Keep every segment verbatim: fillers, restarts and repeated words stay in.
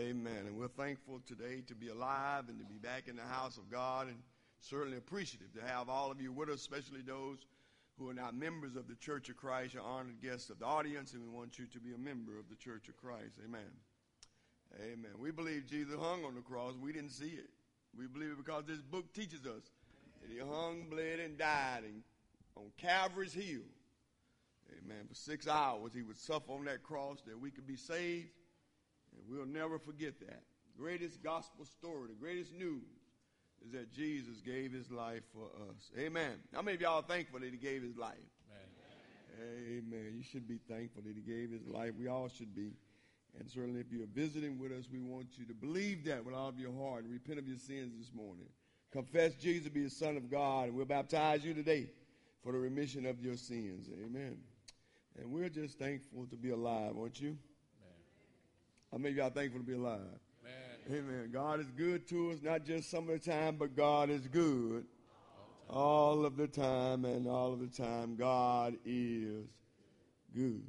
Amen. And we're thankful today to be alive and to be back in the house of God, and certainly appreciative to have all of you with us, especially those who are not members of the Church of Christ. You're honored guests of the audience, and we want you to be a member of the Church of Christ. Amen. Amen. We believe Jesus hung on the cross. We didn't see it. We believe it because this book teaches us that he hung, bled, and died and on Calvary's hill. Amen. For six hours he would suffer on that cross that we could be saved. And we'll never forget that. The greatest gospel story, the greatest news is that Jesus gave his life for us. Amen. How many of y'all are thankful that he gave his life? Amen. Amen. You should be thankful that he gave his life. We all should be. And certainly if you're visiting with us, we want you to believe that with all of your heart and repent of your sins this morning. Confess Jesus to be the Son of God, and we'll baptize you today for the remission of your sins. Amen. And we're just thankful to be alive, aren't you? How many of y'all thankful to be alive? Amen. Amen. God is good to us, not just some of the time, but God is good all of the time, and all of the time God is good.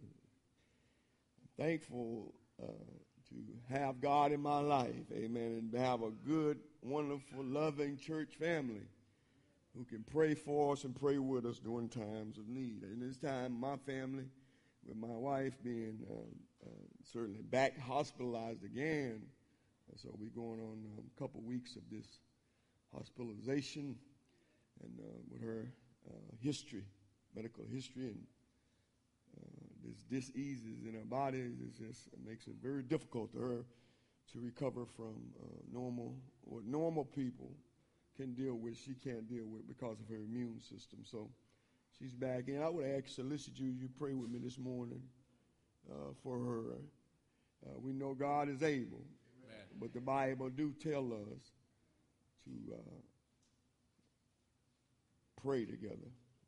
I'm thankful uh, to have God in my life, amen, and to have a good, wonderful, loving church family who can pray for us and pray with us during times of need. And this time, my family, with my wife being uh, uh, certainly back hospitalized again. Uh, so we're going on um, a couple weeks of this hospitalization, and uh, with her uh, history, medical history, and uh, this diseases in her body, it just it makes it very difficult to her to recover from uh, normal, what normal people can deal with, she can't deal with because of her immune system. So she's back in. I would ask, solicit you, you pray with me this morning uh, for her. Uh, we know God is able, Amen. But the Bible do tell us to uh, pray together.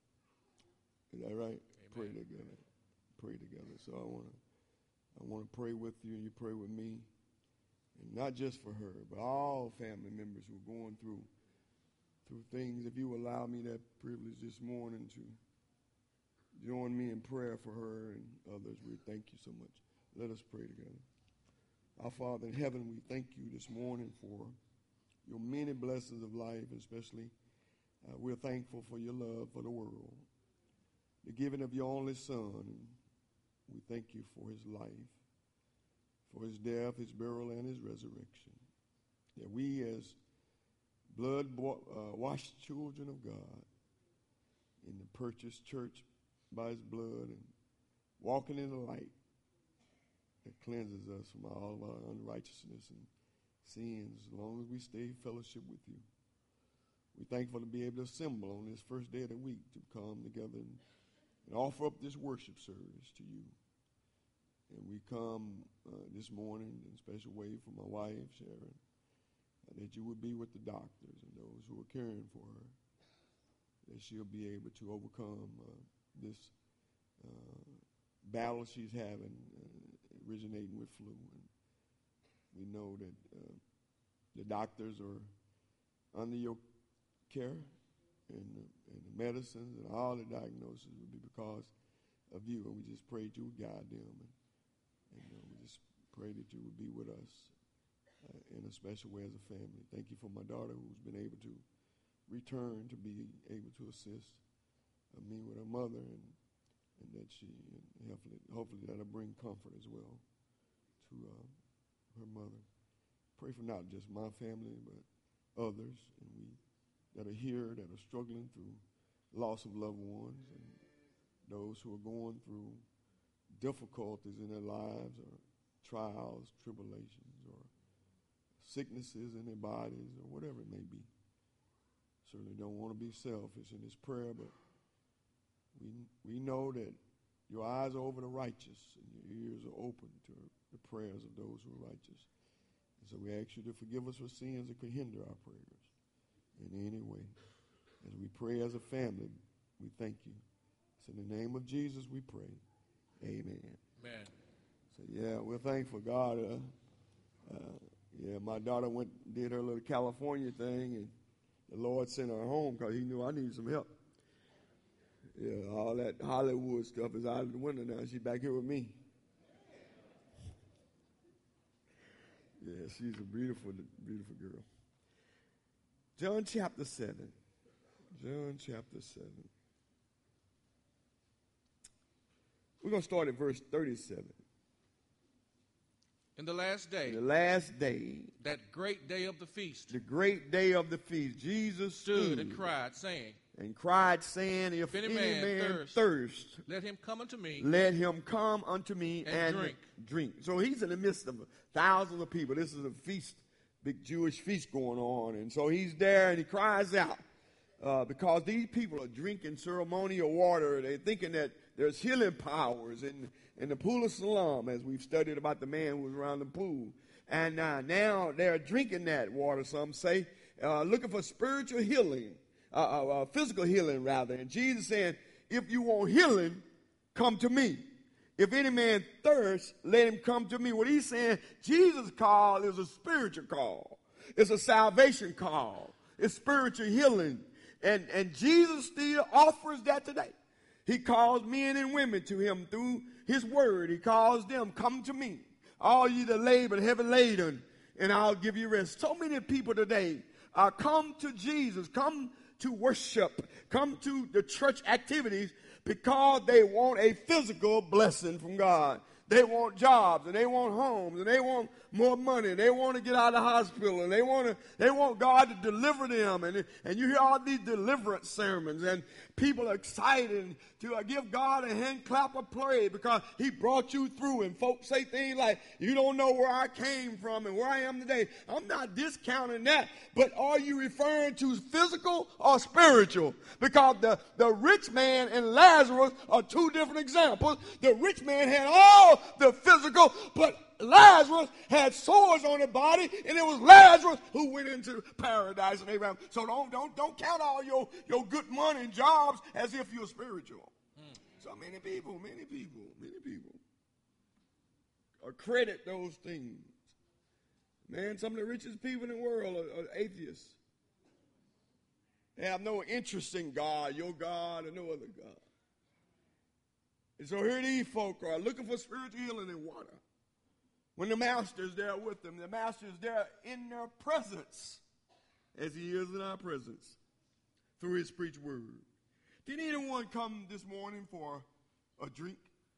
Is that right? Amen. Pray together. Pray together. So I want to I want to pray with you, and you pray with me, and not just for her, but all family members who are going through through things. If you allow me that privilege this morning to join me in prayer for her and others, we thank you so much. Let us pray together. Our Father in heaven, we thank you this morning for your many blessings of life, especially uh, we're thankful for your love for the world, the giving of your only Son. We thank you for his life, for his death, his burial, and his resurrection, that we as blood-washed uh, children of God in the purchased church by his blood and walking in the light that cleanses us from all of our unrighteousness and sins as long as we stay in fellowship with you. We're thankful to be able to assemble on this first day of the week to come together and, and offer up this worship service to you. And we come uh, this morning in a special way for my wife, Sharon, uh, that you would be with the doctors and those who are caring for her, that she'll be able to overcome uh, this uh, battle she's having, uh, originating with flu. And we know that uh, the doctors are under your care, and the, and the medicines and all the diagnoses will be because of you. And we just pray that you would guide them. And, and uh, we just pray that you would be with us uh, in a special way as a family. Thank you for my daughter who's been able to return to be able to assist uh, me with her mother, and, and that she, and hopefully, hopefully that'll bring comfort as well to uh, her mother. Pray for not just my family, but others, and we that are here that are struggling through loss of loved ones, and those who are going through difficulties in their lives, or trials, tribulations, or sicknesses in their bodies, or whatever it may be. Certainly don't want to be selfish in this prayer, but we we know that your eyes are over the righteous and your ears are open to the prayers of those who are righteous. And so we ask you to forgive us for sins that could hinder our prayers in any way. As we pray as a family, we thank you. It's in the name of Jesus we pray. Amen. Amen. So, yeah, we're thankful God. Uh, uh, yeah, my daughter went did her little California thing, and the Lord sent her home because he knew I needed some help. Yeah, all that Hollywood stuff is out of the window now. She's back here with me. Yeah, she's a beautiful, beautiful girl. John chapter seven. John chapter seven. We're going to start at verse thirty-seven. In the last day, In the last day, that great day of the feast, the great day of the feast, Jesus stood stood and cried, saying, and cried, saying, If, If any any man man thirst, thirst, let him come unto me let him come unto me and and, drink. drink. So he's in the midst of thousands of people. This is a feast, big Jewish feast going on. And so he's there and he cries out uh, because these people are drinking ceremonial water. They're thinking that there's healing powers in, in the pool of Siloam, as we've studied about the man who was around the pool. And uh, now they're drinking that water, some say, uh, looking for spiritual healing, uh, uh, uh, physical healing rather. And Jesus saying, if you want healing, come to me. If any man thirst, let him come to me. What he's saying, Jesus' call is a spiritual call. It's a salvation call. It's spiritual healing. And, and Jesus still offers that today. He calls men and women to him through his word. He calls them, come to me, all ye that labor and heavy laden, and I'll give you rest. So many people today uh, come to Jesus, come to worship, come to the church activities because they want a physical blessing from God. They want jobs, and they want homes, and they want more money, and they want to get out of the hospital, and they want to, they want God to deliver them. And, and you hear all these deliverance sermons, and people are excited to uh, give God a hand clap of praise because he brought you through. And folks say things like, you don't know where I came from and where I am today. I'm not discounting that, but are you referring to physical or spiritual? Because the, the rich man and Lazarus are two different examples. The rich man had all the physical, but Lazarus had sores on his body, and it was Lazarus who went into paradise and Abraham. So don't don't don't count all your, your good money and jobs as if you're spiritual. Hmm. So many people, many people, many people credit those things. Man, some of the richest people in the world are, are atheists. They have no interest in God, your God, or no other God. And so here these folk are looking for spiritual healing in water. When the master is there with them, the master is there in their presence, as he is in our presence, through his preached word. Did anyone come this morning for a drink?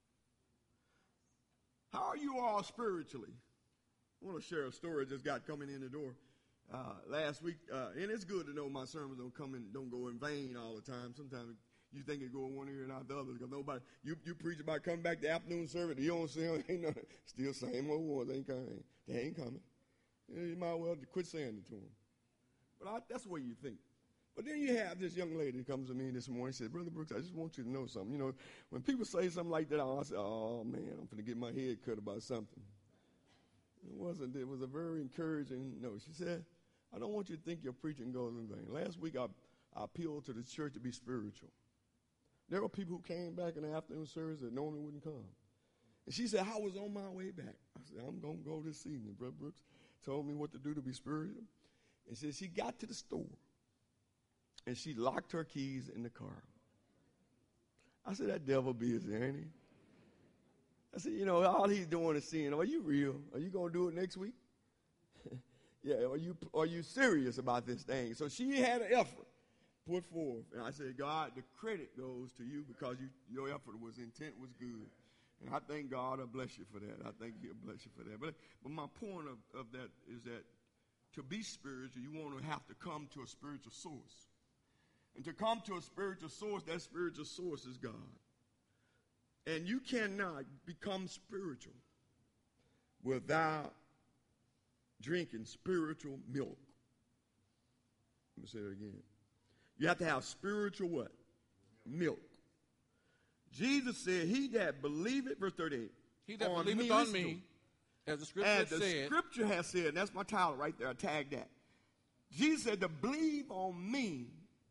How are you all spiritually? I want to share a story I just got coming in the door uh, last week. Uh, and it's good to know my sermons don't come in, don't go in vain all the time. Sometimes you think it go in one ear and out the other because nobody, you, you preach about coming back to afternoon service, you don't see them, ain't nothing, still same old ones, ain't coming, they ain't coming. You might well quit saying it to them. But I, that's the way you think. But then you have this young lady who comes to me this morning and says, Brother Brooks, I just want you to know something. You know, when people say something like that, I say, oh man, I'm going to get my head cut about something. It wasn't, it was a very encouraging note. She said, I don't want you to think your preaching goes in vain. Last week I, I appealed to the church to be spiritual. There were people who came back in the afternoon service that normally wouldn't come. And she said, I was on my way back. I said, I'm going to go this evening. Brother Brooks told me what to do to be spiritual. And said she got to the store, and she locked her keys in the car. I said, that devil busy, ain't he? I said, you know, all he's doing is saying, are you real? Are you going to do it next week? Yeah, are you, are you serious about this thing? So she had an effort put forth. And I said, God, the credit goes to you because you, your effort was intent was good. And I thank God will bless you for that. I think he'll bless you for that. But, but my point of, of that is that to be spiritual, you want to have to come to a spiritual source. And to come to a spiritual source, that spiritual source is God. And you cannot become spiritual without drinking spiritual milk. Let me say that again. You have to have spiritual what? Milk. Jesus said, he that believeth, verse thirty-eight. He that believeth me, on me, as the scripture as has the said. scripture has said, and that's my title right there, I tagged that. Jesus said to believe on me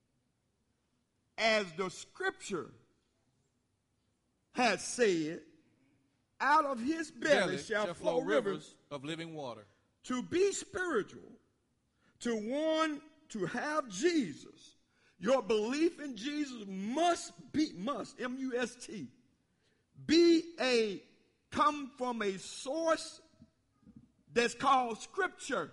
as the scripture has said, out of his belly, belly shall, shall flow rivers, rivers of living water. To be spiritual, to want to have Jesus, your belief in Jesus must be, must, M U S T, be a, come from a source that's called Scripture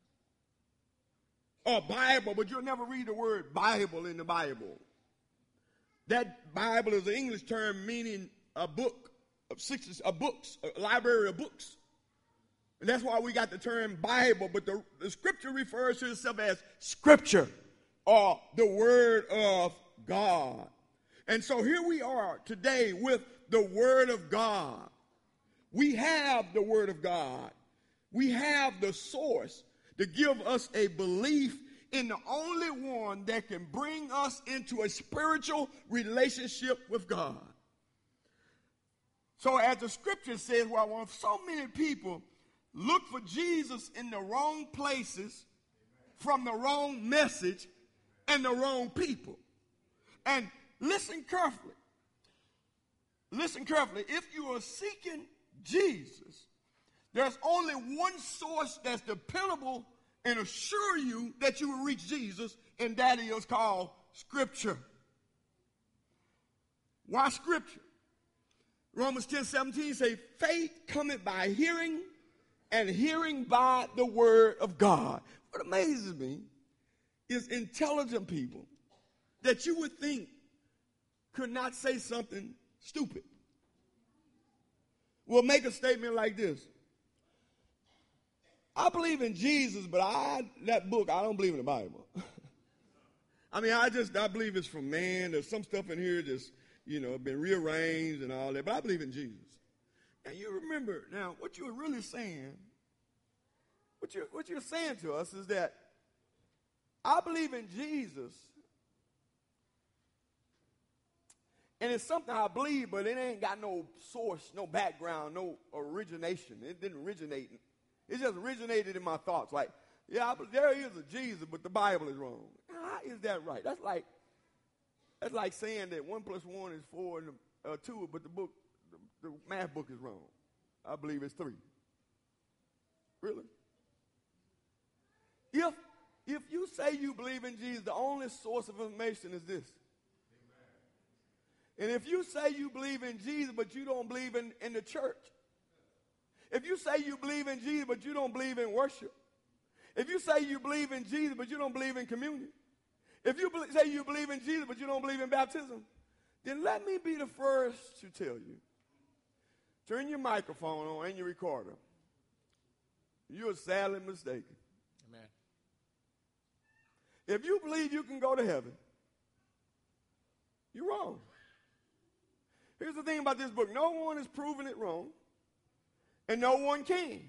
or Bible, but you'll never read the word Bible in the Bible. That Bible is an English term meaning a book of six, a books, a library of books. And that's why we got the term Bible, but the, the Scripture refers to itself as Scripture or the Word of God. And so here we are today with the Word of God. We have the Word of God. We have the source to give us a belief in the only one that can bring us into a spiritual relationship with God. So as the Scripture says, well, when so many people look for Jesus in the wrong places, from the wrong message, and the wrong people. And listen carefully. Listen carefully. If you are seeking Jesus, there's only one source that's dependable and assure you that you will reach Jesus, and that is called Scripture. Why Scripture? Romans ten seventeen say, faith cometh by hearing, and hearing by the word of God. What amazes me is intelligent people that you would think could not say something stupid will make a statement like this. I believe in Jesus, but I that book, I don't believe in the Bible. I mean, I just, I believe it's from man. There's some stuff in here that's, you know, been rearranged and all that, but I believe in Jesus. And you remember, now, what you're really saying, what you're, what you're saying to us is that I believe in Jesus, and it's something I believe, but it ain't got no source, no background, no origination. It didn't originate. It just originated in my thoughts. Like, yeah, there is a Jesus, but the Bible is wrong. How is that right? That's like that's like saying that one plus one is four and uh, two, but the book, the, the math book is wrong. I believe it's three. Really? If if you say you believe in Jesus, the only source of information is this. Amen. And if you say you believe in Jesus, but you don't believe in, in the church, if you say you believe in Jesus, but you don't believe in worship, if you say you believe in Jesus, but you don't believe in communion, if you be- say you believe in Jesus, but you don't believe in baptism, then let me be the first to tell you. Turn your microphone on and your recorder. You're sadly mistaken. Amen. If you believe you can go to heaven, you're wrong. Here's the thing about this book. No one is proving it wrong, and no one can.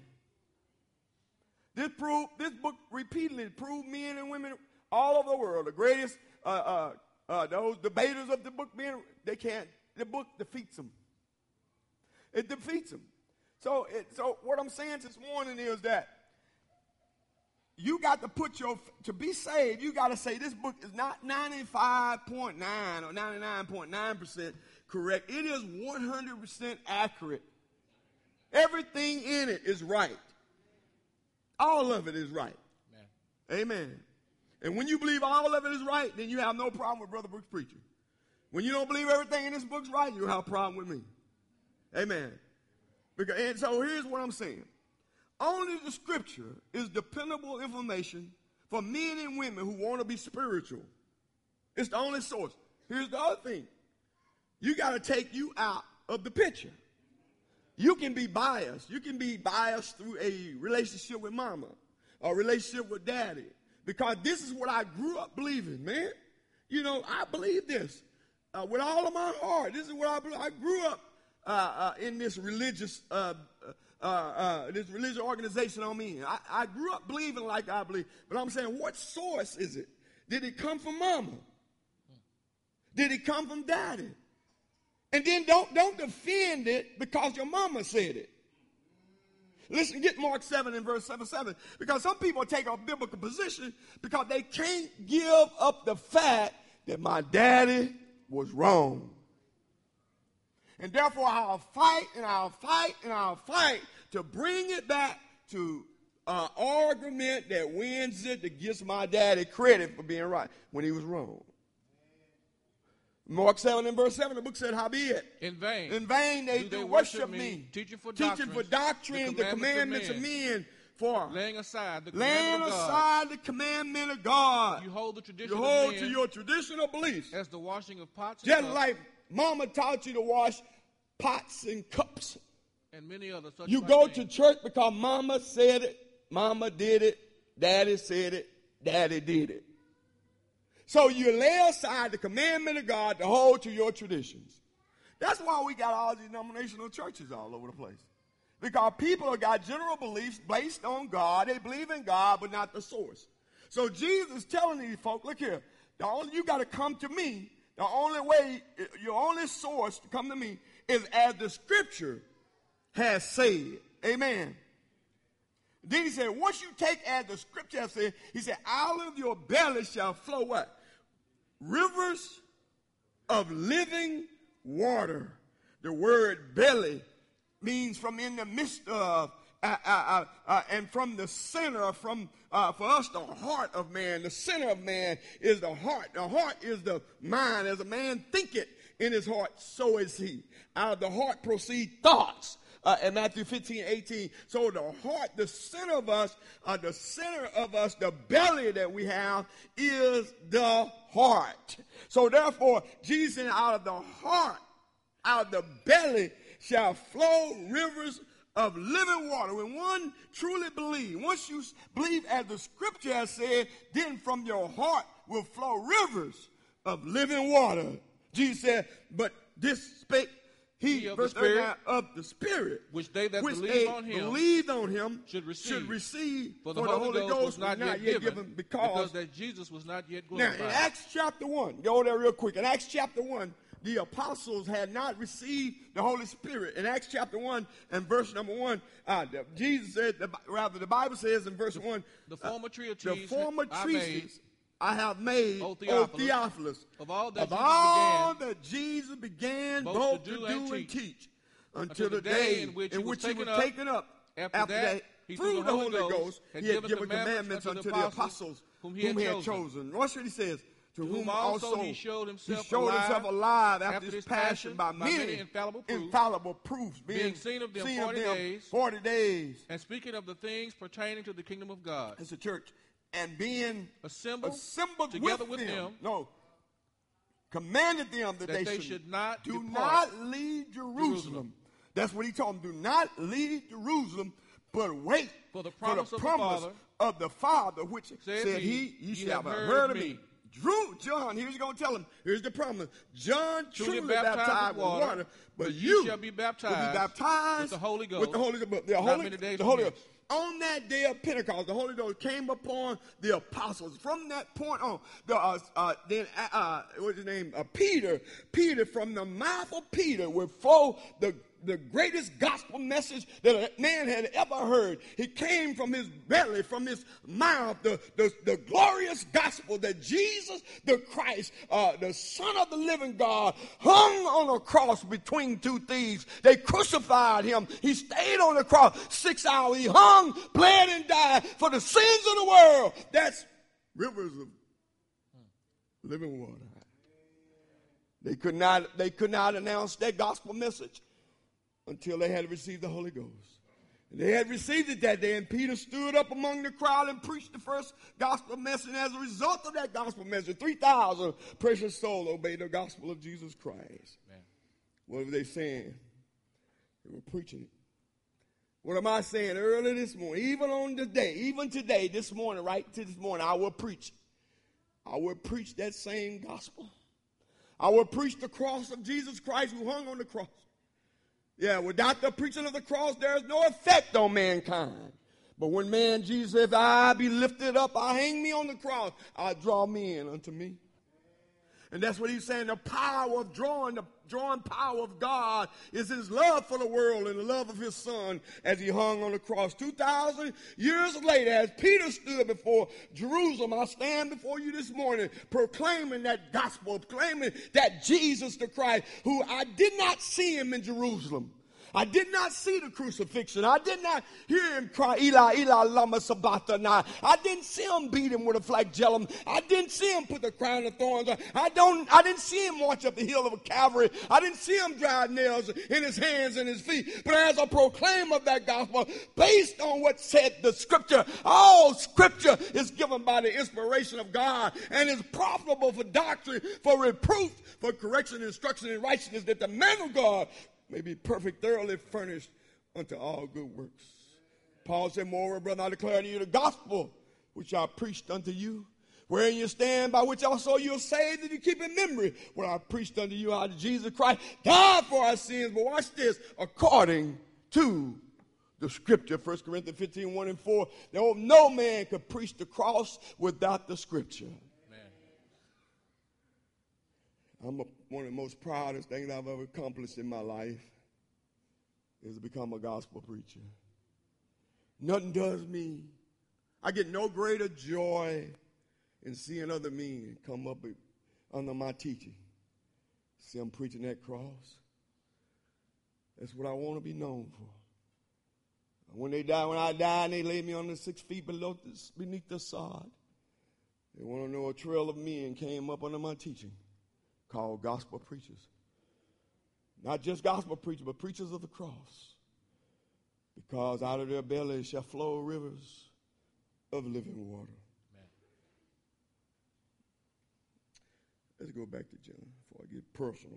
This, prove, this book repeatedly proved men and women all over the world, the greatest, uh, uh, uh, those debaters of the book, being, they can't, the book defeats them. It defeats them. So, it, so what I'm saying this morning is that you got to put your, to be saved, you got to say this book is not ninety-five point nine or ninety-nine point nine percent correct. It is one hundred percent accurate. Everything in it is right. All of it is right. Amen. Amen. And when you believe all of it is right, then you have no problem with Brother Brooks preaching. When you don't believe everything in this book's right, you have a problem with me. Amen. Because, and so here's what I'm saying. Only the Scripture is dependable information for men and women who want to be spiritual. It's the only source. Here's the other thing. You got to take you out of the picture. You can be biased. You can be biased through a relationship with mama, a relationship with daddy, because this is what I grew up believing, man. You know, I believe this uh, with all of my heart. This is what I believe. I grew up uh, uh, in this religious, uh, uh, uh, this religious organization I'm in. I, I grew up believing like I believe, but I'm saying, what source is it? Did it come from mama? Did it come from daddy? And then don't, don't defend it because your mama said it. Listen, get Mark seven and verse seven, seven. Because some people take a biblical position because they can't give up the fact that my daddy was wrong. And therefore I'll fight and I'll fight and I'll fight to bring it back to an argument that wins it, that gives my daddy credit for being right when he was wrong. Mark seven and verse seven, the book said, howbeit, in vain, in vain they do, do they worship, worship me, me, teaching for teaching doctrines, for doctrines, the commandments, the commandments of, men. of men, For laying aside the laying commandment of God, aside the commandment of God. you hold the tradition You hold of to men your traditional beliefs. as the washing of pots and Just cups, like mama taught you to wash pots and cups. and many other such You like go things. to church because mama said it, mama did it, daddy said it, daddy did it. So you lay aside the commandment of God to hold to your traditions. That's why we got all these denominational churches all over the place. Because people have got general beliefs based on God. They believe in God, but not the source. So Jesus is telling these folk, look here, the only, you got to come to me. The only way, your only source to come to me is as the Scripture has said. Amen. Then he said, once you take as the Scripture has said, he said, out of your belly shall flow what? Rivers of living water. The word belly means from in the midst of, uh, uh, uh, uh, and from the center, from uh, for us, the heart of man. The center of man is the heart. The heart is the mind. As a man thinketh in his heart, so is he. Out of the heart proceed thoughts. Uh, in Matthew fifteen, eighteen. So the heart, the center of us, uh, the center of us, the belly that we have is the heart. So therefore, Jesus said, out of the heart, out of the belly shall flow rivers of living water. When one truly believes, once you believe as the Scripture has said, then from your heart will flow rivers of living water. Jesus said, but this spake he, He of verse the Spirit, thirty-nine, of the Spirit, which they that which believe they on him believed on him should receive. should receive, For the for Holy, the Holy Ghost, Ghost was not, was not yet, yet given, given because, that Jesus was not yet now glorified. in Acts chapter one, go there real quick. In Acts chapter one, the apostles had not received the Holy Spirit. In Acts chapter one and verse number one, uh, the, Jesus said, the, rather the Bible says in verse the, one, the former treatise the former I treatise I have made, O O Theophilus, Theophilus, of all that of Jesus all began, that Jesus began both both to to do do and and teach, teach, until the day in which he was taken up. After, After that, that, he through the Holy Ghost, had he had given given commandments commandments unto unto the the apostles apostles whom whom he he had had chosen. chosen. Watch what he says. To whom also he showed himself, he showed himself alive after after his his passion passion by by many many infallible proofs, infallible proofs, being, being seen of them seen forty them days, forty days. and speaking of the things pertaining to the kingdom of God. It's a church. And being Assembled, assembled together with, with them, them, no, commanded them that, that they, they should, should not do depart not leave Jerusalem. Jerusalem. That's what he told them. Do not leave Jerusalem, but wait For the promise for of the the promise Father, of the Father, which said said, he, he, ye ye shall have have heard heard of of me. me. Drew, John, here's going to tell him. Here's the promise. John truly, Truly baptized baptized with with water, water, but, but ye you shall be baptized will be baptized with the Holy Ghost With the Holy Ghost. But the not Holy, many days the from Holy hence. Ghost. On that day of Pentecost, the Holy Ghost came upon the apostles. From that point on, the uh, uh, then uh, uh, what's his name? Uh, Peter. Peter, from the mouth of Peter, would flow the the greatest gospel message that a man had ever heard. It came from his belly, from his mouth, the, the, the glorious gospel that Jesus the Christ, uh, the Son of the living God, hung on a cross between two thieves. They crucified him. He stayed on the cross six hours. He hung, bled, and died for the sins of the world. That's rivers of living water. They could not, they could not announce that gospel message until they had received the Holy Ghost. And they had received it that day, and Peter stood up among the crowd and preached the first gospel message. And as a result of that gospel message, three thousand precious souls obeyed the gospel of Jesus Christ. Man. What were they saying? They were preaching it. What am I saying early this morning? Even on the day, even today, this morning, right to this morning, I will preach. I will preach that same gospel. I will preach the cross of Jesus Christ who hung on the cross. Yeah, without the preaching of the cross, there is no effect on mankind. But when man, Jesus said, if I be lifted up, I hang me on the cross, I draw men unto me. And that's what he's saying. The power of drawing, the drawing power of God is his love for the world and the love of his son as he hung on the cross. two thousand years later, as Peter stood before Jerusalem, I stand before you this morning proclaiming that gospel, proclaiming that Jesus the Christ, who I did not see him in Jerusalem. I did not see the crucifixion. I did not hear him cry, Eli, Eli, lama sabachthani. I didn't see him beat him with a flagellum. I didn't see him put the crown of thorns on. I don't. I didn't see him march up the hill of Calvary. I didn't see him drive nails in his hands and his feet. But as a proclaimer of that gospel, based on what said the scripture, all scripture is given by the inspiration of God and is profitable for doctrine, for reproof, for correction, instruction, and righteousness, that the man of God may be perfect, thoroughly furnished unto all good works. Paul said, moreover, brother, I declare to you the gospel which I preached unto you, wherein you stand, by which also you are saved, and you keep in memory what I preached unto you out of Jesus Christ, died for our sins, but watch this, according to the scripture. First Corinthians fifteen, one and four. No, no man could preach the cross without the scripture. I'm a, one of the most proudest things I've ever accomplished in my life is to become a gospel preacher. Nothing does me. I get no greater joy in seeing other men come up under my teaching. See them preaching that cross. That's what I want to be known for. When they die, when I die, and they lay me on the six feet below this, beneath the sod, they want to know a trail of men came up under my teaching, called gospel preachers. Not just gospel preachers, but preachers of the cross. Because out of their bellies shall flow rivers of living water. Amen. Let's go back to John before I get personal.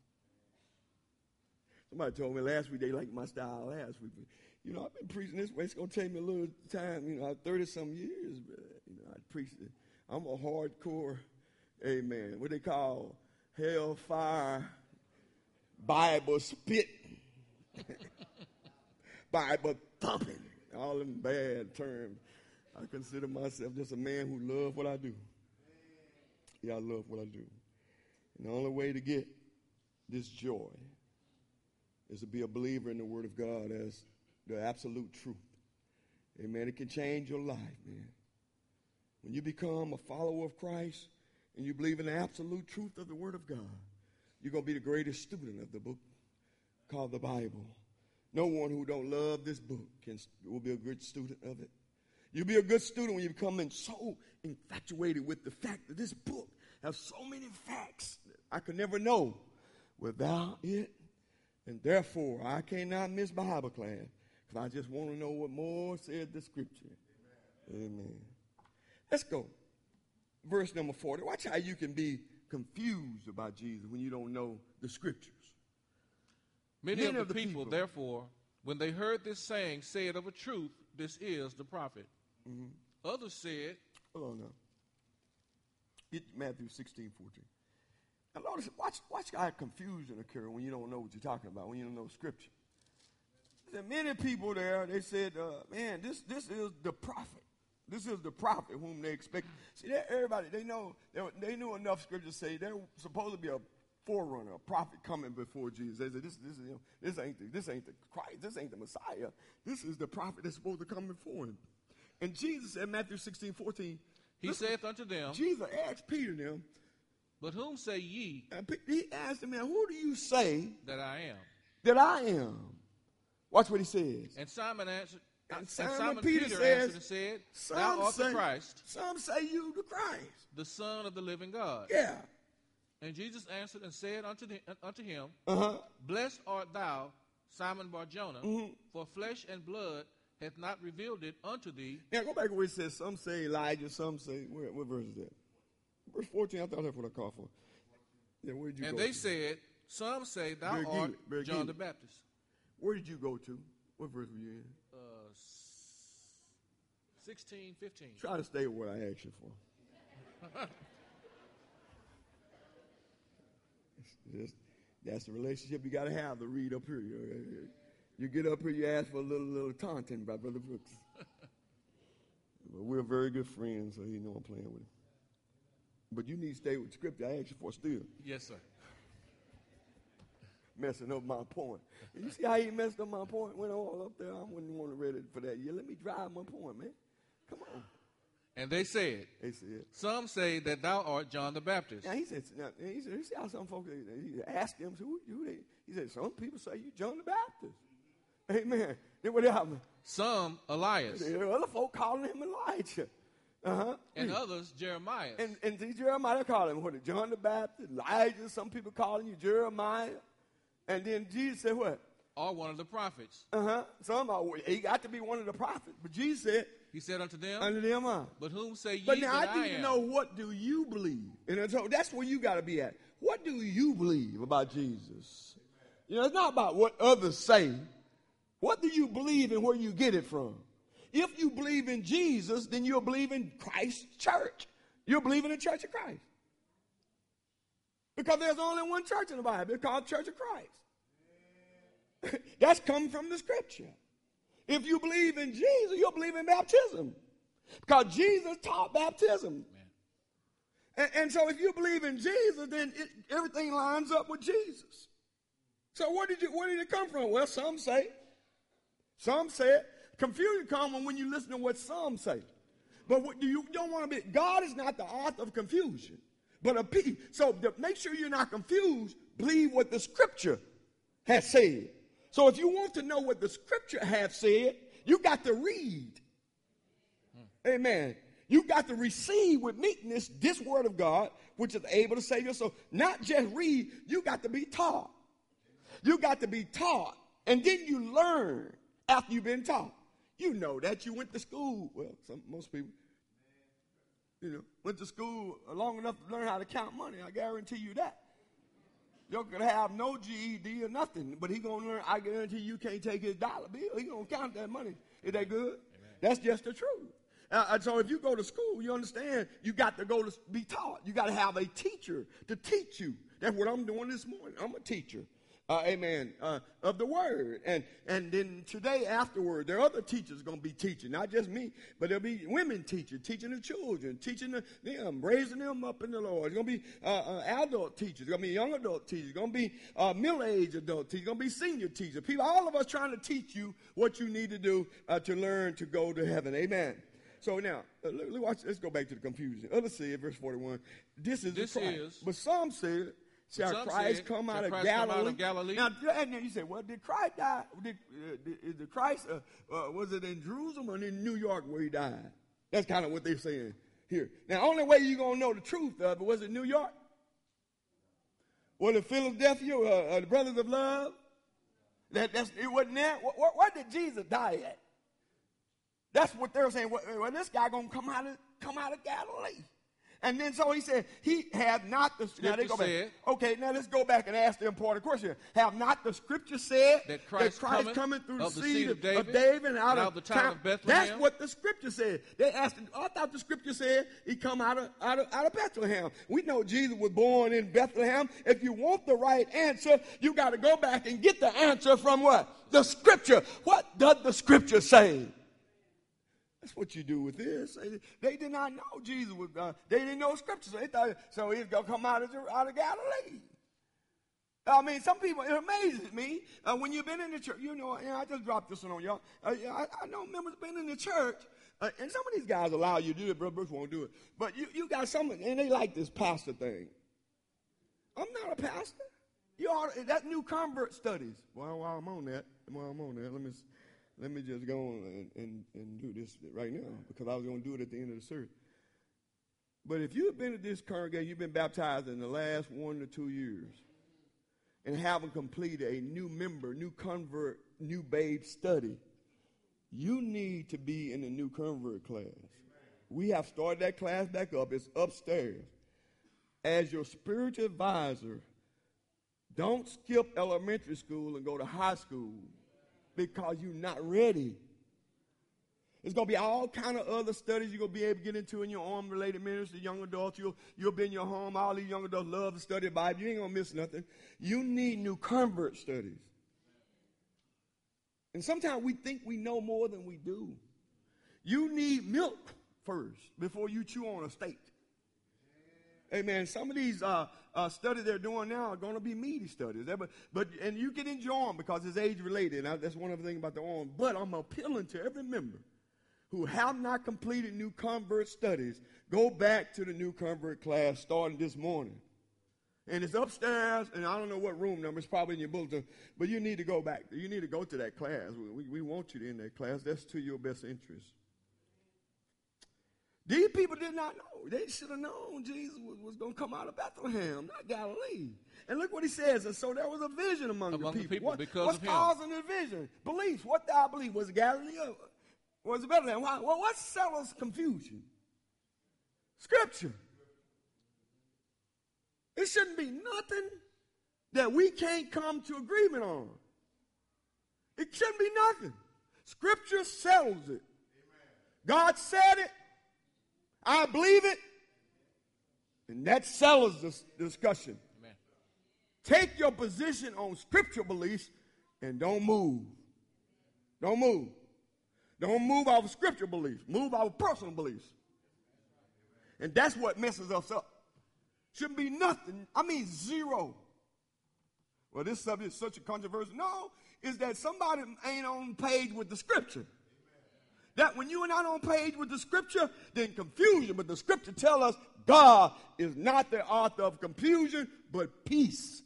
Somebody told me last week they liked my style last week. You know, I've been preaching this way. It's going to take me a little time. You know, thirty-some years. But, you know, I preached it. I'm a hardcore, amen, what they call hellfire, Bible spit, Bible thumping, all them bad terms. I consider myself just a man who loves what I do. Yeah, I love what I do. And the only way to get this joy is to be a believer in the Word of God as the absolute truth. Amen. It can change your life, man. When you become a follower of Christ and you believe in the absolute truth of the Word of God, you're going to be the greatest student of the book called the Bible. No one who don't love this book can will be a good student of it. You'll be a good student when you become so infatuated with the fact that this book has so many facts that I could never know without it. And therefore, I cannot miss Bible class because I just want to know what more said the scripture. Amen. Amen. Let's go. Verse number forty. Watch how you can be confused about Jesus when you don't know the scriptures. Many, Many of the, of the people, people, therefore, when they heard this saying, said of a truth, this is the prophet. Mm-hmm. Others said, hold on now. Get Matthew sixteen, fourteen. Now, notice, watch, watch how confusion occur when you don't know what you're talking about, when you don't know scripture. There are many people there, they said, uh, man, this, this is the prophet. This is the prophet whom they expect. See, everybody, they know, they, they knew enough scripture to say there's supposed to be a forerunner, a prophet coming before Jesus. They said, this, this, you know, this, ain't the, this ain't the Christ, this ain't the Messiah. This is the prophet that's supposed to come before him. And Jesus said, Matthew sixteen, fourteen. He saith unto them, Jesus asked Peter them, but whom say ye? And he asked him, who do you say that I am? That I am. Watch what he says. And Simon answered, and, and Simon, Simon Peter, Peter says, answered and said, thou art say, the Christ. Some say you the Christ. The Son of the living God. Yeah. And Jesus answered and said unto, the, unto him, uh-huh. blessed art thou, Simon Bar-Jonah, mm-hmm. for flesh and blood hath not revealed it unto thee. Now go back where it says, some say Elijah, some say, where, what verse is that? Verse fourteen, I thought that's what I called for. Yeah, where did you and go they to? said, some say thou Very art good, very John good. the Baptist. Where did you go to? What verse were you in? Uh, sixteen, fifteen. Try to stay with what I asked you for. Just, that's the relationship you got to have to read up here. You, you get up here, you ask for a little little taunting by Brother Brooks. But we're very good friends, so you know I'm playing with him. But you need to stay with scripture. I asked you for still. Yes, sir. Messing up my point. And you see how he messed up my point? Went all up there. I wouldn't want to read it for that. Yeah, let me drive my point, man. Come on. And they said, they said, some say that thou art John the Baptist. Now he said, now, he said, you see how some folks, he asked them, who, who they, he said, some people say you John the Baptist. Amen. Then what happened? Some Elias. There are other folk calling him Elijah. Uh-huh. And others Jeremiah. And, and see, Jeremiah, they call him, what, John the Baptist, Elijah, some people calling you Jeremiah. And then Jesus said what? Or one of the prophets. Uh-huh. Some are, he got to be one of the prophets. But Jesus said, he said unto them, unto them, uh, but whom say ye but now that I need I to know, what do you believe? And so that's where you got to be at. What do you believe about Jesus? You know, it's not about what others say. What do you believe and where you get it from? If you believe in Jesus, then you'll believe in Christ's church. You'll believe in the Church of Christ. Because there's only one church in the Bible. It's called Church of Christ. That's come from the Scripture. If you believe in Jesus, you'll believe in baptism. Because Jesus taught baptism. And, and so if you believe in Jesus, then it, everything lines up with Jesus. So where did you where did it come from? Well, some say. Some say it. Confusion comes when you listen to what some say. But what do you, you don't want to be, God is not the author of confusion, but of peace. So to make sure you're not confused, believe what the Scripture has said. So if you want to know what the Scripture has said, you got to read. Hmm. Amen. You got to receive with meekness this word of God, which is able to save you. So not just read, you got to be taught. You got to be taught, and then you learn after you've been taught. You know that. You went to school. Well, some, most people, you know, went to school long enough to learn how to count money. I guarantee you that. You're going to have no G E D or nothing, but he going to learn. I guarantee you can't take his dollar bill. He going to count that money. Is that good? Amen. That's just the truth. Uh, so if you go to school, you understand, you got to go to be taught. You got to have a teacher to teach you. That's what I'm doing this morning. I'm a teacher. Uh, amen, uh, of the word. And and then today afterward, there are other teachers going to be teaching, not just me, but there'll be women teachers, teaching the children, teaching the, them, raising them up in the Lord. There's going to be uh, uh, adult teachers. There's going to be young adult teachers. There's going to be uh, middle-aged adult teachers. There's going to be senior teachers. People, all of us trying to teach you what you need to do uh, to learn to go to heaven. Amen. So now, uh, let, watch, let's go back to the confusion. Others say, verse forty-one, this is this the Christ. Is, but some said, shall Christ, said, come, out Christ of Galilee? come out of Galilee? Now, and then you say, well, did Christ die? Did, uh, did, is the Christ, uh, uh, was it in Jerusalem or in New York where he died? That's kind of what they're saying here. Now, only way you're going to know the truth of it, was it New York? Was it Philadelphia, uh, uh, the Brothers of Love? That, that's, it wasn't there. Where, where did Jesus die at? That's what they're saying. Well, well this guy going to come out of come out of Galilee. And then so he said, he had not the now they go back. Said, okay, now let's go back and ask the important question. Have not the Scripture said that Christ, that Christ coming, coming through the seed, the seed of, David, of David and out, and of, out the town town of Bethlehem? That's what the Scripture said. They asked, I thought the Scripture said he come out of, out of out of Bethlehem. We know Jesus was born in Bethlehem. If you want the right answer, you got to go back and get the answer from what? The Scripture. What does the Scripture say? That's what you do with this. They did not know Jesus was, uh, they didn't know Scripture, so they thought, so he's going to come out of, out of Galilee. I mean, some people, it amazes me, uh, when you've been in the church, you know, you know I just dropped this one on y'all. Uh, I, I know members have been in the church, uh, and some of these guys allow you to do it, Brother Bruce won't do it. But you, you got some, and they like this pastor thing. I'm not a pastor. You ought, that new convert studies. Well, while I'm on that, while I'm on that, let me Let me just go on and, and, and do this right now, because I was going to do it at the end of the service. But if you have been at this congregation, you've been baptized in the last one to two years, and haven't completed a new member, new convert, new babe study, you need to be in the new convert class. We have started that class back up. It's upstairs. As your spiritual advisor, don't skip elementary school and go to high school, because you're not ready. It's going to be all kind of other studies you're going to be able to get into in your arm-related ministry, young adults. You'll, you'll be in your home. All these young adults love to study the Bible. You ain't going to miss nothing. You need new convert studies. And sometimes we think we know more than we do. You need milk first before you chew on a steak. Amen. Some of these uh, uh, studies they're doing now are going to be meaty studies. But, but and you can enjoy them because it's age-related. And I, that's one of the things about the arm. But I'm appealing to every member who have not completed new convert studies, go back to the new convert class starting this morning. And it's upstairs, and I don't know what room number. It's probably in your bulletin. But you need to go back. You need to go to that class. We, we want you in that class. That's to your best interest. These people did not know. They should have known Jesus was, was going to come out of Bethlehem, not Galilee. And look what he says. And so there was a vision among, among the people. The people what, because what's of him. causing the vision? Beliefs. What thou believe? Was it Galilee or was it Bethlehem? Why, well, what settles confusion? Scripture. It shouldn't be nothing that we can't come to agreement on. It shouldn't be nothing. Scripture settles it. Amen. God said it. I believe it. And that settles this discussion. Amen. Take your position on scripture beliefs and don't move. Don't move. Don't move our scripture beliefs. Move our personal beliefs. And that's what messes us up. Shouldn't be nothing. I mean zero. Well, this subject is such a controversy. No, is that somebody ain't on page with the scripture. That when you are not on page with the scripture, then confusion. But the scripture tells us God is not the author of confusion, but peace.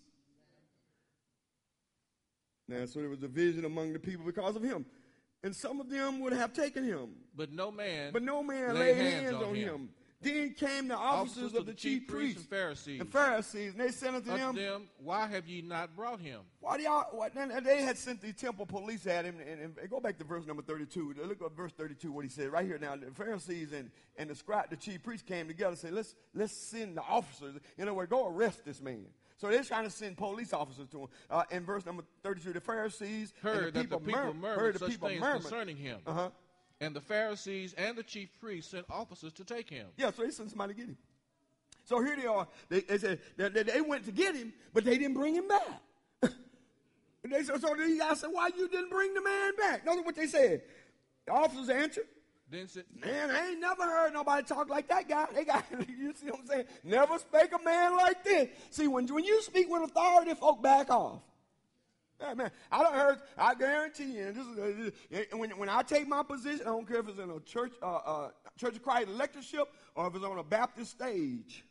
Now, so there was a vision among the people because of him. And some of them would have taken him. But no man, but no man laid laid hands, hands on, on him. him. Then came the officers, officers of the chief priests and Pharisees. And Pharisees, and they said unto them, them, why have ye not brought him? Why do y'all? What, and they had sent the temple police at him. And, and go back to verse number thirty-two. Look at verse thirty-two. What he said right here now. The Pharisees and and the scribe, the chief priests came together and said, let's let's send the officers. In other words, go arrest this man. So they're trying to send police officers to him. Uh, in verse number thirty-two, the Pharisees heard and the people that the people murmured, murmured heard the such people things murmured. concerning him. Uh-huh. And the Pharisees and the chief priests sent officers to take him. Yeah, so they sent somebody to get him. So here they are. They, they said they, they went to get him, but they didn't bring him back. they said, so these guys said, why you didn't bring the man back? Notice what they said. The officers answered, then said, man, I ain't never heard nobody talk like that guy. They got, you see what I'm saying? Never spake a man like this. See, when, when you speak with authority, folk back off. Yeah, man, I don't heard. I guarantee you. This is, this is, when when I take my position, I don't care if it's in a church, uh, uh, Church of Christ lectureship, or if it's on a Baptist stage.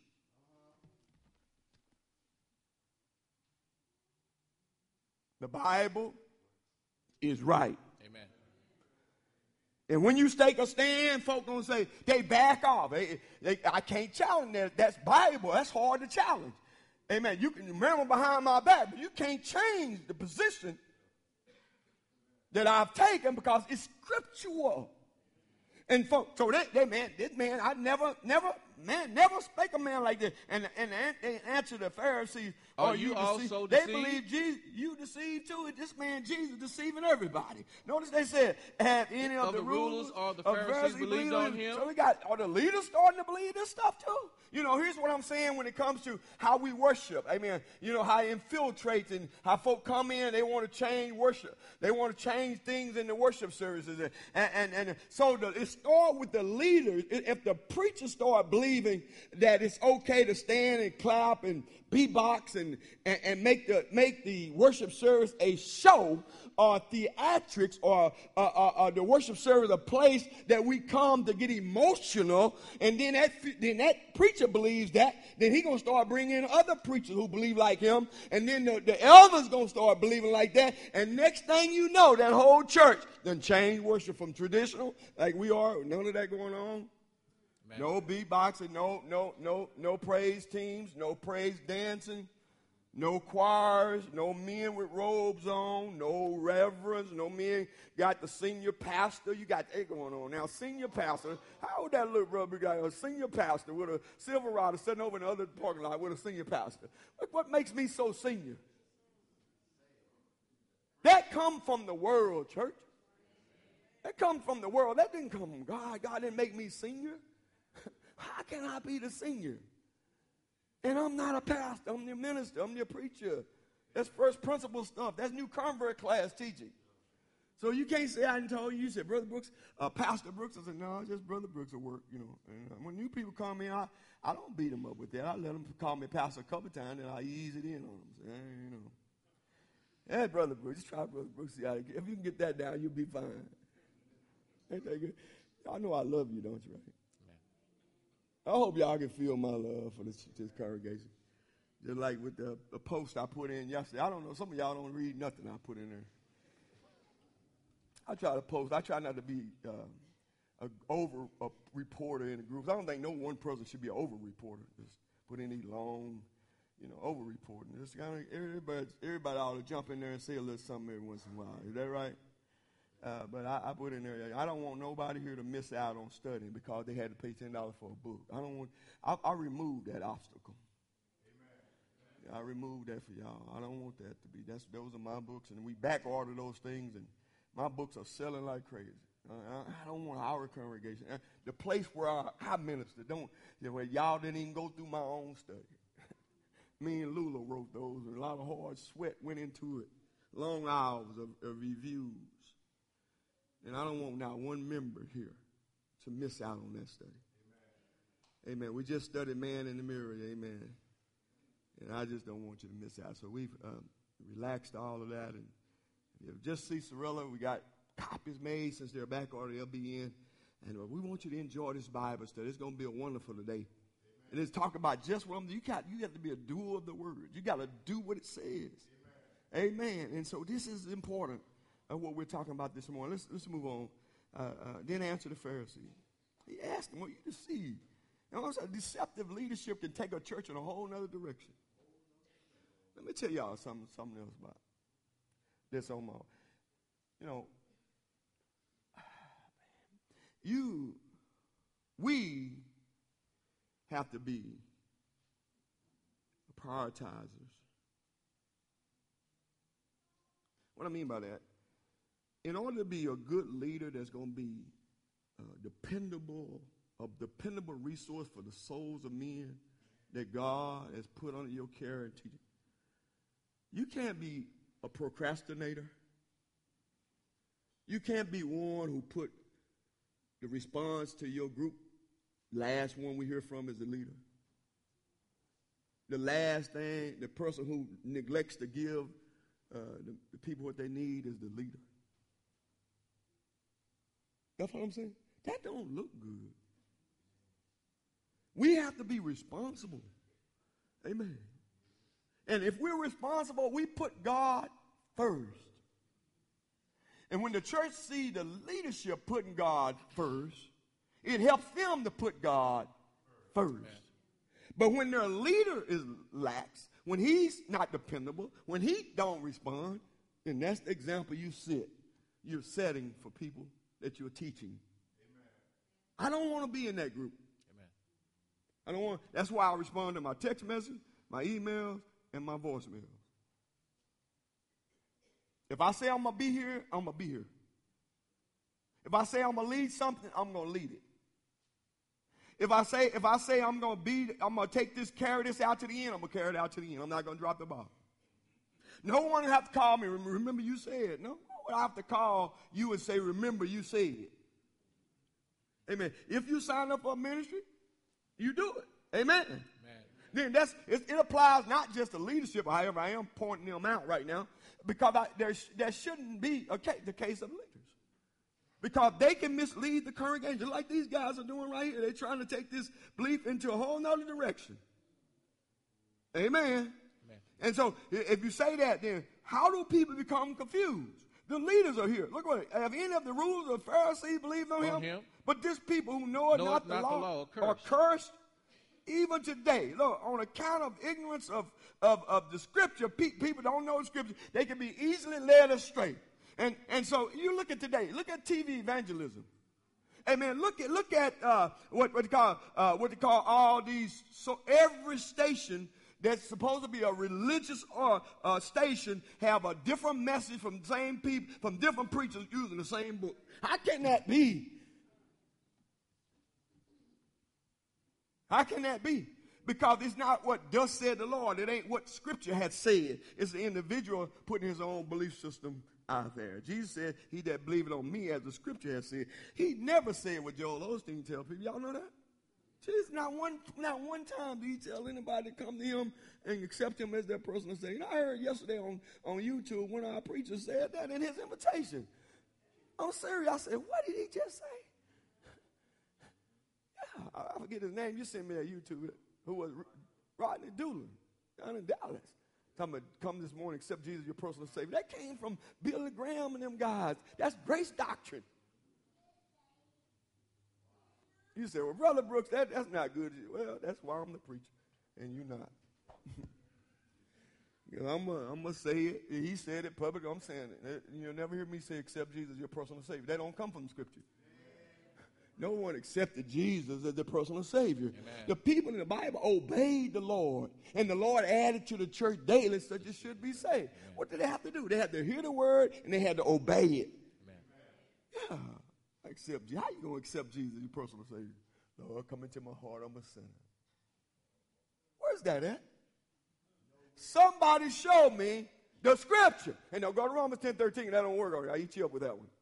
The Bible is right. Amen. And when you take a stand, folk gonna say they back off. They, they, I can't challenge that. That's Bible. That's hard to challenge. Amen. You can remember behind my back, but you can't change the position that I've taken because it's scriptural. And folks, so that, that man, this man, I never, never, man, never spake a man like this. And and they answered the Pharisees, Are oh, you, you also They deceived? believe Jesus, you deceived too. This man Jesus deceiving everybody. Notice they said, have any of, Of the, the rulers or the of Pharisees believed on him? So we got, are the leaders starting to believe this stuff too? You know, here's what I'm saying when it comes to how we worship. Amen. You know, how it infiltrates and how folk come in, they want to change worship. They want to change things in the worship services. And, and, and so the, it starts with the leaders. If the preachers start believing that it's okay to stand and clap and beatbox and, and, and make the make the worship service a show or theatrics or uh, uh, uh, the worship service a place that we come to get emotional, and then that then that preacher believes that, then he gonna start bringing in other preachers who believe like him, and then the, the elders gonna start believing like that, and next thing you know, that whole church then change worship from traditional like we are, none of that going on. Man. No beatboxing, no, no, no, no praise teams, no praise dancing, no choirs, no men with robes on, no reverends, no men got the senior pastor. You got that going on now. Senior pastor, how old that little brother got a senior pastor with a Silverado sitting over in the other parking lot with a senior pastor? Look what makes me so senior. That come from the world, church. That come from the world. That didn't come from God. God didn't make me senior. How can I be the senior? And I'm not a pastor. I'm the minister. I'm the preacher. That's first principle stuff. That's new convert class teaching. So you can't say I didn't tell you. You said, Brother Brooks, uh, Pastor Brooks. I said, no, just Brother Brooks will work, you know. And when new people come in, I, I don't beat them up with that. I let them call me pastor a couple of times, and I ease it in on them. Say, hey, you know. Hey, Brother Brooks, just try Brother Brooks. See how to get. If you can get that down, you'll be fine. Ain't that good? Y'all know I love you, don't you, right? I hope y'all can feel my love for this, this congregation. Just like with the, the post I put in yesterday. I don't know, some of y'all don't read nothing I put in there. I try to post. I try not to be uh, a over a reporter in the groups. I don't think no one person should be an over reporter. Just put any long, you know, over reporting. Just kind of everybody, everybody ought to jump in there and say a little something every once in a while. Is that right? Uh, but I, I put in there, I don't want nobody here to miss out on studying because they had to pay ten dollars for a book. I don't want, I, I removed that obstacle. Amen. I removed that for y'all. I don't want that to be, that's, those are my books, and we back order those things, and my books are selling like crazy. Uh, I, I don't want our congregation, uh, the place where I, I minister, don't, you know, where y'all didn't even go through my own study. Me and Lula wrote those, and a lot of hard sweat went into it. Long hours of, of reviews. And I don't want not one member here to miss out on that study. Amen. Amen. We just studied Man in the Mirror. Amen. And I just don't want you to miss out. So we've um, relaxed all of that. And you know, just see Sorella. We got copies made since they're back order. They'll be in. And uh, we want you to enjoy this Bible study. It's going to be a wonderful day. Amen. And it's talk about just what I'm doing. You got, you have to be a doer of the word. You got to do what it says. Amen. Amen. And so this is important. Of what we're talking about this morning. Let's, let's move on. Uh, uh, then answer the Pharisee. He asked him, well, you deceive. And also, deceptive leadership can take a church in a whole other direction. Let me tell y'all something, something else about this Omar. You know, you, we have to be prioritizers. What I mean by that, in order to be a good leader that's going to be uh, dependable, a dependable resource for the souls of men that God has put under your care and teaching, you can't be a procrastinator. You can't be one who put the response to your group, last one we hear from is the leader. The last thing, the person who neglects to give uh, the, the people what they need is the leader. That's what I'm saying. That don't look good. We have to be responsible. Amen. And if we're responsible, we put God first. And when the church see the leadership putting God first, it helps them to put God first. Amen. But when their leader is lax, when he's not dependable, when he don't respond, then that's the example you set. You're setting for people that you're teaching. Amen. I don't want to be in that group. Amen. I don't want. That's why I respond to my text message, my emails, and my voicemails. If I say I'm gonna be here, I'm gonna be here. If I say I'm gonna lead something, I'm gonna lead it. If I say if I say I'm gonna be, I'm gonna take this, carry this out to the end, I'm gonna carry it out to the end. I'm not gonna drop the ball. No one have to call me. Remember you said no. I have to call you and say, remember you said it. Amen. If you sign up for a ministry, you do it. Amen. Amen. Then that's it, it applies not just to leadership. However, I am pointing them out right now because I, there, there shouldn't be a case, the case of leaders. Because they can mislead the congregation like these guys are doing right here. They're trying to take this belief into a whole nother direction. Amen. Amen. And so if you say that, then how do people become confused? The leaders are here. Look what it. Have any of the rules of the Pharisees believed on, on him? him? But this people who know it know not, the, not law, the law cursed. Are cursed even today. Look, on account of ignorance of, of, of the scripture, pe- people don't know the scripture. They can be easily led astray. And and so you look at today. Look at T V evangelism. Amen. Look at look at uh, what what they call uh, what they call all these. So every station that's supposed to be a religious or uh, station have a different message from the same people, from different preachers using the same book. How can that be? How can that be? Because it's not what thus said the Lord. It ain't what Scripture has said. It's the individual putting his own belief system out there. Jesus said, he that believeth on me, as the Scripture has said. He never said what Joel Osteen tell people. Y'all know that? Jesus, not one, not one time did he tell anybody to come to him and accept him as their personal Savior. I heard yesterday on, on YouTube when our preacher said that in his invitation. I'm serious. I said, what did he just say? forget his name. You sent me that YouTube. Who was Rodney Doolin down in Dallas. Talking about come this morning, accept Jesus your personal Savior. That came from Billy Graham and them guys. That's grace doctrine. You say, well, Brother Brooks, that, that's not good. Well, that's why I'm the preacher, and you're not. You know, I'm going to say it. He said it publicly. I'm saying it. You'll never hear me say accept Jesus your personal Savior. That don't come from Scripture. No one accepted Jesus as their personal Savior. Amen. The people in the Bible obeyed the Lord, and the Lord added to the church daily such as should be saved. Amen. What did they have to do? They had to hear the word, and they had to obey it. Amen. Yeah. Accept Jesus. How you going to accept Jesus as your personal Savior? Lord, come into my heart. I'm a sinner. Where's that at? Somebody show me the Scripture. And now go to Romans ten thirteen. That don't work on you. I'll eat you up with that one.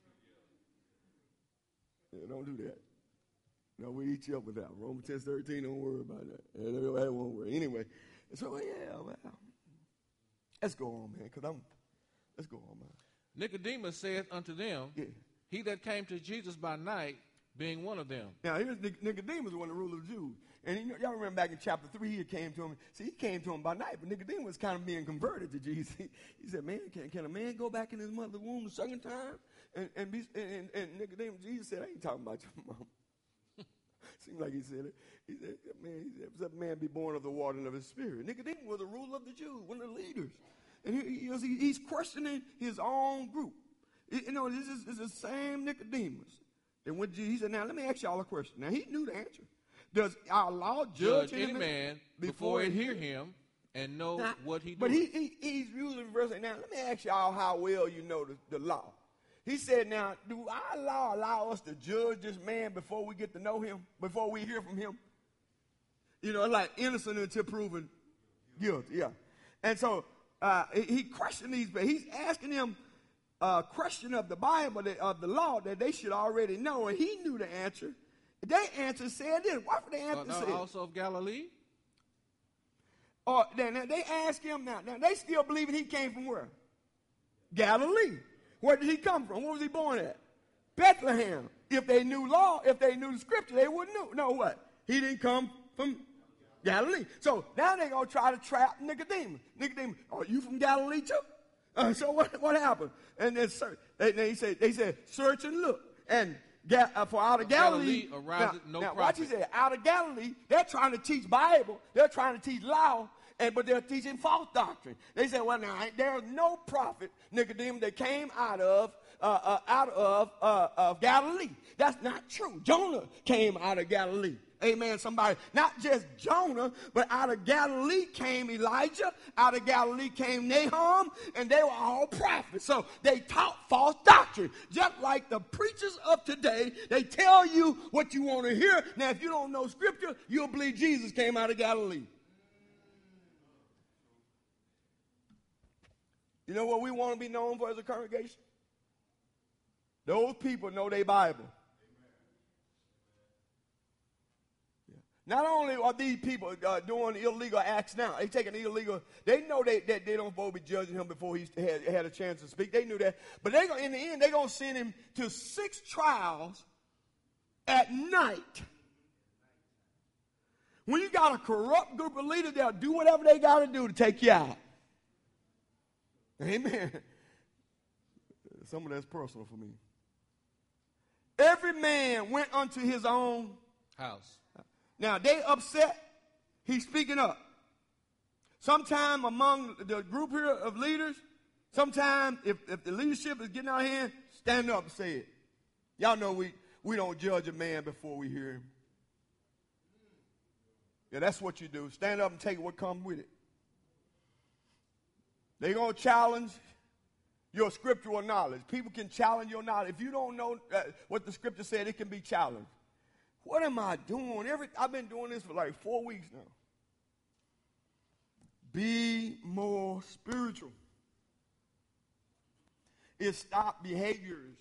Yeah, don't do that. No, we eat you up with that. Romans ten thirteen, don't worry about that. That won't work. Anyway, so yeah, well, let's go on, man, because I'm, let's go on, man. Nicodemus saith unto them, yeah. He that came to Jesus by night, being one of them. Now, here's Nicodemus, one of the rulers of the Jews. And you know, y'all remember back in chapter three, he came to him. See, he came to him by night, but Nicodemus was kind of being converted to Jesus. He, he said, man, can, can a man go back in his mother's womb the second time? And and, be, and and Nicodemus, Jesus said, I ain't talking about your mom. Seemed like he said it. He said, man, he said, except man be born of the water and of his spirit. Nicodemus was the ruler of the Jews, one of the leaders. And he, he was, he, he's questioning his own group. You know, this is, this is the same Nicodemus. And when Jesus, he said, now let me ask y'all a question. Now he knew the answer. Does our law judge, judge any man before it hear him and know now, what he does? But he, he, he's using verse eight. Now let me ask y'all how well you know the, the law. He said, now, do our law allow us to judge this man before we get to know him, before we hear from him? You know, like innocent until proven guilty, yeah. And so uh, he, he questioned these, but he's asking them a question of the Bible, that, of the law, that they should already know, and he knew the answer. Their answer said this. What for the answer uh, said? Also of Galilee? Or, now, now, they ask him now. Now, they still believing he came from where? Galilee. Where did he come from? Where was he born at? Bethlehem. If they knew law, if they knew the Scripture, they wouldn't know. Know what? He didn't come from Galilee. So now they're going to try to trap Nicodemus. Nicodemus, are you from Galilee too? Uh, so what, what happened? And then they, they, said, they said, search and look. And Ga- uh, for out of Galilee, Galilee arises now, no now prophet. Watch he said, out of Galilee, they're trying to teach Bible, they're trying to teach law, and but they're teaching false doctrine. They said, well, now there's no prophet, Nicodemus, that came out of uh, uh, out of uh, of Galilee. That's not true. Jonah came out of Galilee. Amen, somebody. Not just Jonah, but out of Galilee came Elijah. Out of Galilee came Nahum, and they were all prophets. So they taught false doctrine. Just like the preachers of today, they tell you what you want to hear. Now, if you don't know Scripture, you'll believe Jesus came out of Galilee. You know what we want to be known for as a congregation? Those people know their Bible. Not only are these people uh, doing illegal acts now, they taking illegal, they know they, that they don't supposed to be judging him before he had, had a chance to speak. They knew that. But they in the end, they're going to send him to six trials at night. When you got a corrupt group of leaders, they'll do whatever they got to do to take you out. Amen. Some of that's personal for me. Every man went unto his own house. Now, they upset, he's speaking up. Sometime among the group here of leaders, sometime if, if the leadership is getting out of hand, stand up and say it. Y'all know we, we don't judge a man before we hear him. Yeah, that's what you do. Stand up and take what comes with it. They're going to challenge your scriptural knowledge. People can challenge your knowledge. If you don't know uh, what the scripture said, it can be challenged. What am I doing? Every, I've been doing this for like four weeks now. Be more spiritual. It's stop behaviors.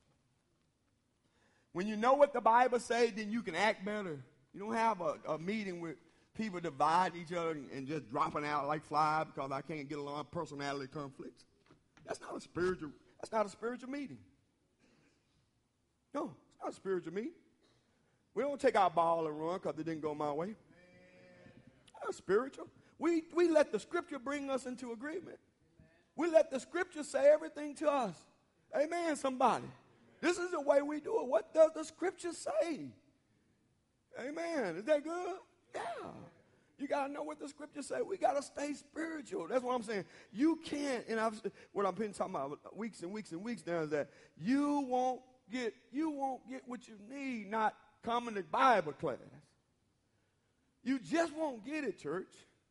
When you know what the Bible says, then you can act better. You don't have a, a meeting with people dividing each other and, and just dropping out like flies because I can't get along, personality conflicts. That's not a spiritual, that's not a spiritual meeting. No, it's not a spiritual meeting. We don't take our ball and run because it didn't go my way. That's spiritual. We, we let the scripture bring us into agreement. We let the scripture say everything to us. Amen, somebody. This is the way we do it. What does the scripture say? Amen. Is that good? Yeah. You got to know what the scriptures say. We got to stay spiritual. That's what I'm saying. You can't, and I've, what I've been talking about weeks and weeks and weeks now is that you won't get, you won't get what you need not coming to Bible class. You just won't get it, church.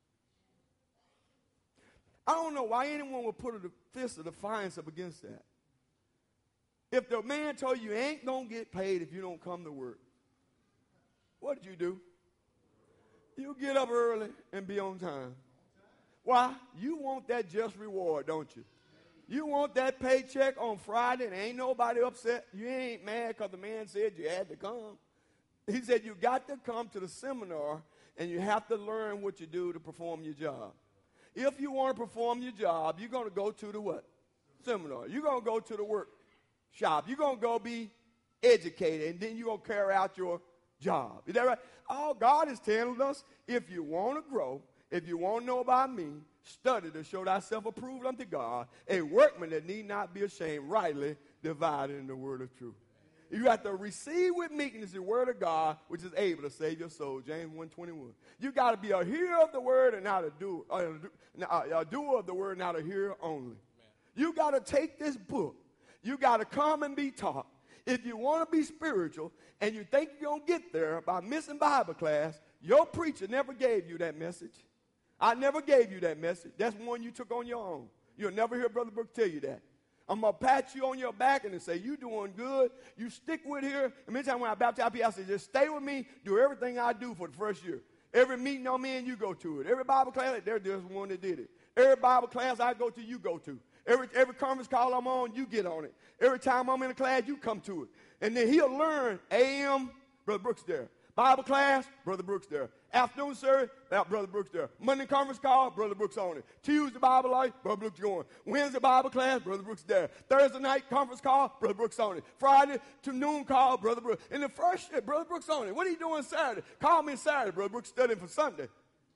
I don't know why anyone would put a fist of defiance up against that. If the man told you you ain't going to get paid if you don't come to work, what did you do? You get up early and be on time. Why? You want that just reward, don't you? You want that paycheck on Friday and ain't nobody upset. You ain't mad because the man said you had to come. He said you got to come to the seminar and you have to learn what you do to perform your job. If you want to perform your job, you're going to go to the what? Seminar. You're going to go to the workshop. You're going to go be educated, and then you're going to carry out your job. Is that right? All God is telling us, if you want to grow, if you want to know about me, study to show thyself approved unto God, a workman that need not be ashamed, rightly dividing the word of truth. You have to receive with meekness the word of God, which is able to save your soul. James one twenty-one. You got to be a hearer of the word and not a doer, a, a doer of the word, not a hearer only. Amen. You got to take this book. You got to come and be taught. If you want to be spiritual and you think you're going to get there by missing Bible class, your preacher never gave you that message. I never gave you that message. That's one you took on your own. You'll never hear Brother Brooks tell you that. I'm going to pat you on your back and say, you doing good. You stick with here. And many times when I baptize people, I say, just stay with me. Do everything I do for the first year. Every meeting on me and you go to it. Every Bible class, there's just one that did it. Every Bible class I go to, you go to. Every, every conference call I'm on, you get on it. Every time I'm in a class, you come to it. And then he'll learn A M, Brother Brooks there. Bible class, Brother Brooks there. Afternoon service, Brother Brooks there. Monday conference call, Brother Brooks on it. Tuesday Bible life, Brother Brooks going. Wednesday Bible class, Brother Brooks there. Thursday night conference call, Brother Brooks on it. Friday to noon call, Brother Brooks. In the first year, Brother Brooks on it. What are you doing Saturday? Call me Saturday, Brother Brooks studying for Sunday.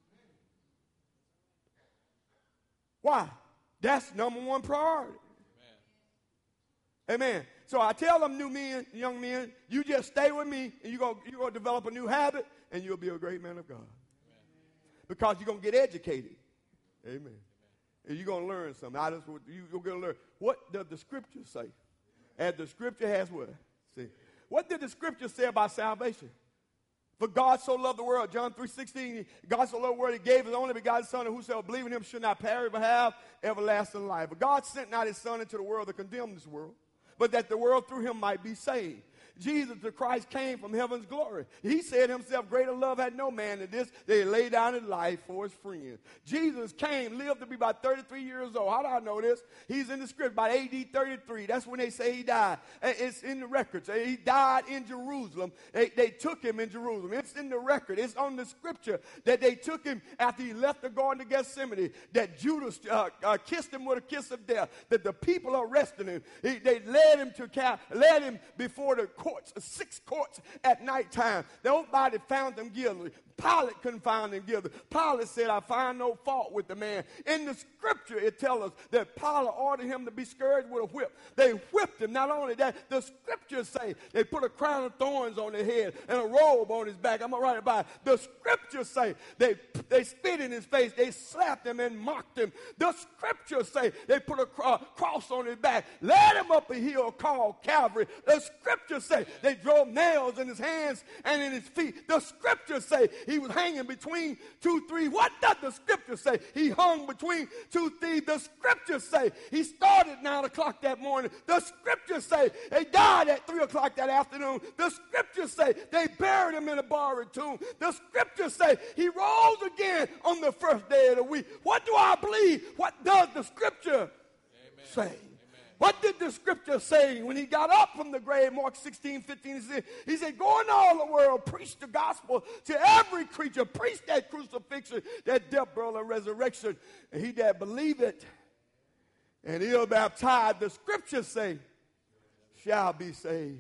Why? That's number one priority. Amen. Amen. So I tell them new men, young men, you just stay with me and you're going you're gonna develop a new habit and you'll be a great man of God. Amen. Because you're going to get educated. Amen. Amen. And you're going to learn something. I just, you, you're going to learn. What does the scripture say? And the scripture has what? See. What did the scripture say about salvation? For God so loved the world, John three sixteen, God so loved the world, he gave his only begotten son, and whosoever believe in him should not perish but have everlasting life. But God sent not his son into the world to condemn this world, but that the world through him might be saved. Jesus the Christ came from heaven's glory. He said himself, greater love had no man than this, that he laid down his life for his friends. Jesus came, lived to be about thirty-three years old. How do I know this? He's in the script, about A D thirty-three. That's when they say he died. It's in the records. He died in Jerusalem. They, they took him in Jerusalem. It's in the record. It's on the scripture that they took him after he left the Garden of Gethsemane, that Judas uh, uh, kissed him with a kiss of death, that the people arrested him. He, they led him to cap, led him before the court. Courts, six courts at nighttime. Nobody found them guilty. Pilate couldn't find him guilty. Pilate said, I find no fault with the man. In the scripture, it tells us that Pilate ordered him to be scourged with a whip. They whipped him. Not only that, the scriptures say they put a crown of thorns on his head and a robe on his back. I'm going to write it by. The scriptures say they, they spit in his face. They slapped him and mocked him. The scriptures say they put a cro- cross on his back, led him up a hill called Calvary. The scriptures say they drove nails in his hands and in his feet. The scriptures say he was hanging between two thieves. What does the scripture say? He hung between two thieves. The scriptures say he started at nine o'clock that morning. The scriptures say he died at three o'clock that afternoon. The scriptures say they buried him in a borrowed tomb. The scriptures say he rose again on the first day of the week. What do I believe? What does the scripture Amen. Say? Amen. What did the scripture say when he got up from the grave? Mark sixteen, fifteen, he said, he said, go into all the world, preach the gospel to every creature, preach that crucifixion, that death, burial, and resurrection. And he that believe it and he'll baptize, the scriptures say, shall be saved. Amen.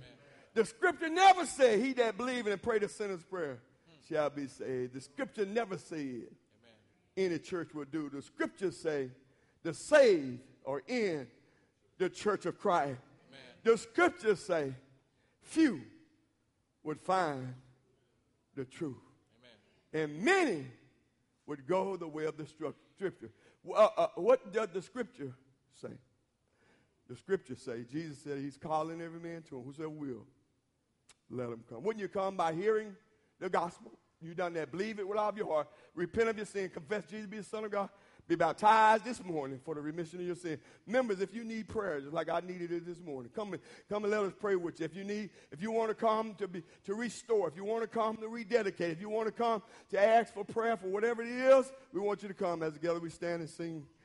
The scripture never said, he that believeth and pray the sinner's prayer hmm. shall be saved. The scripture never said Amen. Any church will do. The scriptures say the saved are in the church of Christ. Amen. The scriptures say few would find the truth. Amen. And many would go the way of the scripture. Uh, uh, what does the scripture say? The scripture say, Jesus said he's calling every man to him. Whosoever will, let him come. Wouldn't you come by hearing the gospel? You done that. Believe it with all of your heart. Repent of your sin. Confess Jesus to be the Son of God. Be baptized this morning for the remission of your sin. Members, if you need prayer, just like I needed it this morning, come and come and let us pray with you. If you need, if you want to come to be to restore, if you want to come to rededicate, if you want to come to ask for prayer for whatever it is, we want you to come. As together we stand and sing